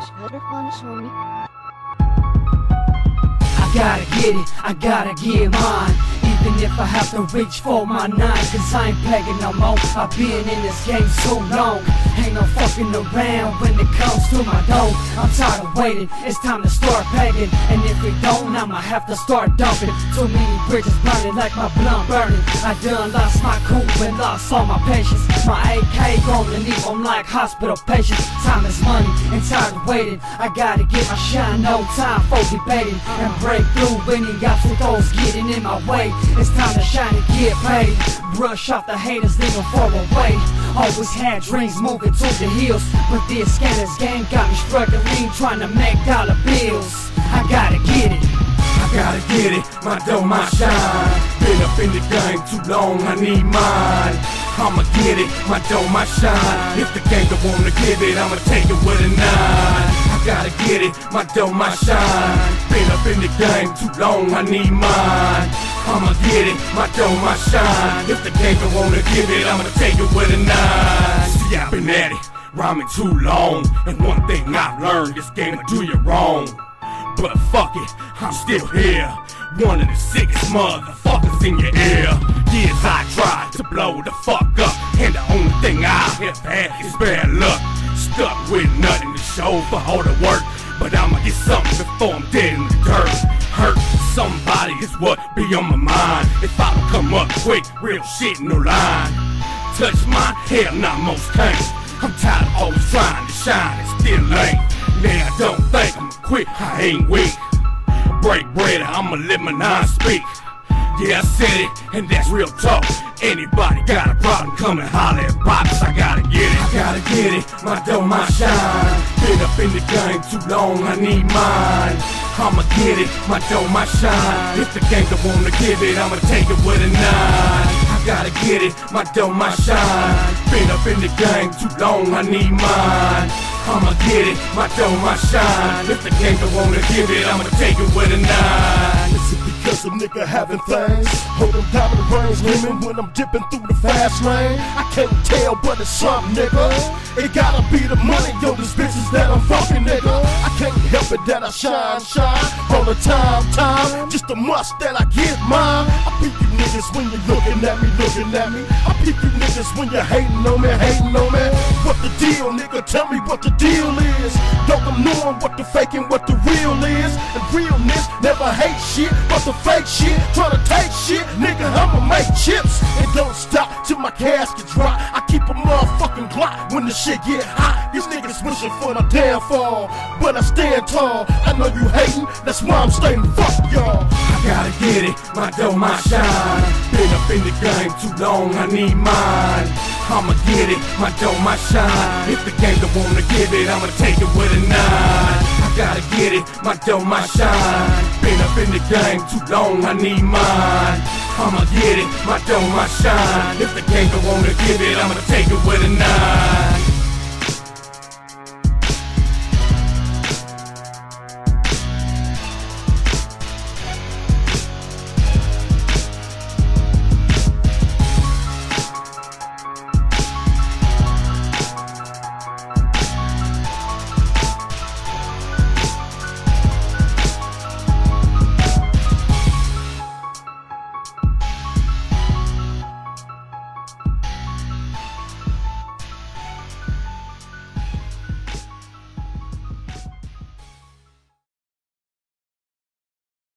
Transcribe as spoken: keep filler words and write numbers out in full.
Better fun, homie. I gotta get it, I gotta get mine. Even if I have to reach for my nine, cause I ain't playing no more. I've been in this game so long, ain't no fucking around when it comes to my dough. I'm tired of waiting, it's time to start paying. And if it don't, I'ma have to start dumping. Too many bridges burning like my blood burning. I done lost my cool and lost all my patience. My A K gonna leave, I'm like hospital patients. Time is money, and tired of waiting. I gotta get my shine, no time for debating. And break through any obstacles getting in my way. It's time to shine and get paid. Brush off the haters, leave them far away. Always had dreams moving to the hills, but this scanners game got me struggling, trying to make dollar bills. I gotta get it, I gotta get it, my dough, my shine. Been up in the game too long, I need mine. I'ma get it, my dough, my shine. If the gang don't wanna give it, I'ma take it with a nine. I gotta get it, my dough, my shine. Been up in the game too long, I need mine. I'ma get it, my dough, my shine. If the gang don't wanna give it, I'ma take it with a nine. See, I've been at it, rhyming too long. And one thing I've learned, this game will do you wrong. But fuck it, I'm still here. One of the sickest motherfuckers in your ear. Years I tried to blow the fuck up, and the only thing I have had is bad luck. Stuck with nothing to show for all the work, but I'ma get something before I'm dead in the dirt. Hurt somebody is what be on my mind. If I don't come up quick, real shit, no line. Touch mine, hell nah, most can't. I'm tired of always trying to shine and still ain't. Now I don't think I'ma quit, I ain't weak. Break bread, I'ma live my non-speak. Yeah, I said it, and that's real talk. Anybody got a problem, come and holler at Pops. I gotta get it, I gotta get it, my dough, my shine. Been up in the game too long, I need mine. I'ma get it, my dough, my shine. If the gang don't wanna give it, I'ma take it with a nine. I gotta get it, my dough, my shine. Been up in the game too long, I need mine. I'ma get it, my dough, my shine. If the gang don't wanna give it, I'ma take it with a nine. Is it because a nigga having things? Hold them diamond rings, women when I'm dipping through the fast lane. I can't tell, but it's something, nigga. It gotta be the money, yo, this bitches that I'm fucking, nigga. I can't help it that I shine, shine all the time, time. Just a must that I get mine. I peep you niggas when you're looking at me, looking at me. I peep you niggas when you're hating on me, hating on me. What the deal, nigga? Tell me what the deal is. Don't I'm knowing what the fake and what the real is. And realness never hate shit, but the fake shit tryna take shit, nigga. I'ma make chips and don't stop till my casket drop. I keep a motherfucking Glock when the shit get hot. These niggas wishing for my downfall, but I stand tall. I know you hating, that's why I'm staying. Fuck y'all. I gotta get it, my dough, my shine. Been up in the game too long, I need mine. I'ma get it, my dough, my shine. If the gang don't wanna give it, I'ma take it with a nine. I gotta get it, my dough, my shine. Been up in the game too long, I need mine. I'ma get it, my dough, my shine. If the gang don't wanna give it, I'ma take it with a nine.